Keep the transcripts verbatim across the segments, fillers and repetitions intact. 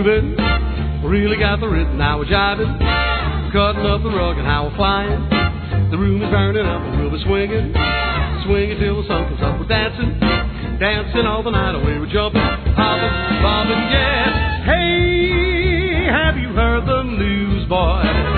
grooving, really got the rhythm. Now we're jiving, cutting up the rug and how we're flying. The room is burning up and we'll be swinging, swinging till the sun comes up. We're dancing, dancing all the night away. We're jumping, hopping, bobbing, yeah. Hey, have you heard the news, boy?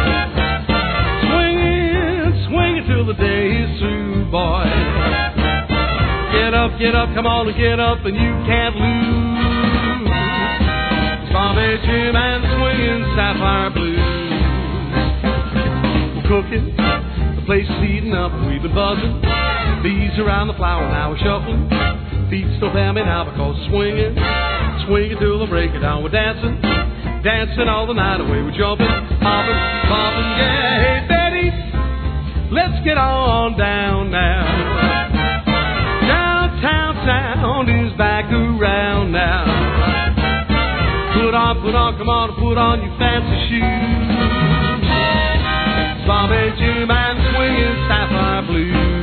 Swinging, swinging till the day is through, boy. Get up, get up, come on and get up, and you can't lose. It's Bobby Jim and the swinging Sapphire Blues. We're cooking, the place is heating up, we've been buzzing. Bees around the flower, now we're shuffling. Feet still fail me now because we're swinging, swinging till the break of dawn. We're dancing, dancing all the night away. We're jumping, hopping, bobbing, yeah. Hey Betty, let's get on down now. Downtown sound is back around now. Put on, put on, come on, put on your fancy shoes. Bobby Jim and the swinging Sapphire Blues.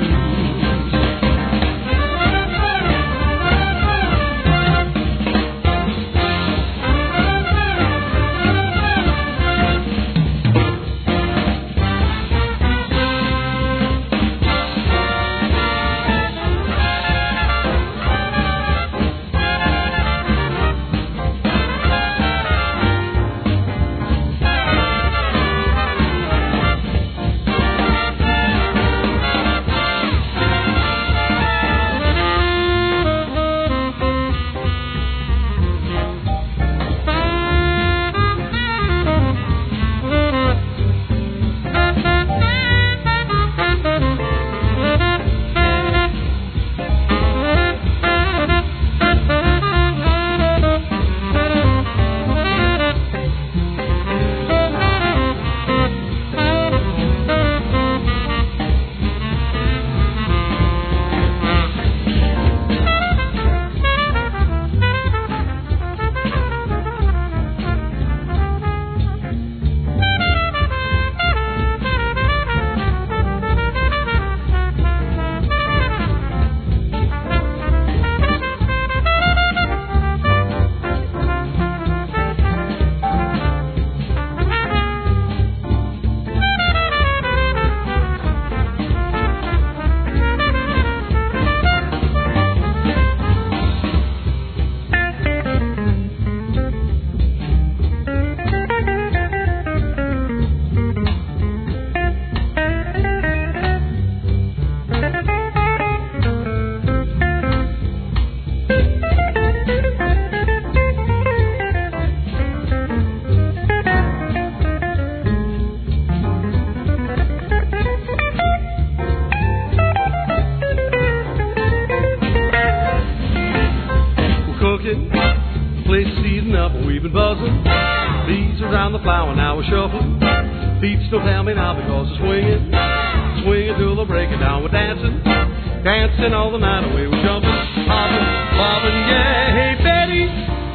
Place is heating up, we've been buzzing. Bees around the flower, now we're shuffling. Feet still tell me now because we're swinging, swinging till the break of dawn. We're dancing, dancing all the night away. We're jumping, hopping, bobbing, yeah. Hey Betty,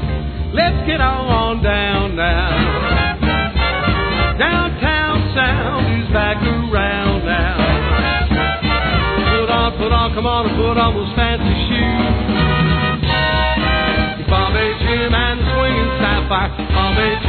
let's get on down now. Downtown sound is back around now. Put on, put on, come on and put on those fancy shoes. Bobby Jim and the swinging Sapphire, Bobby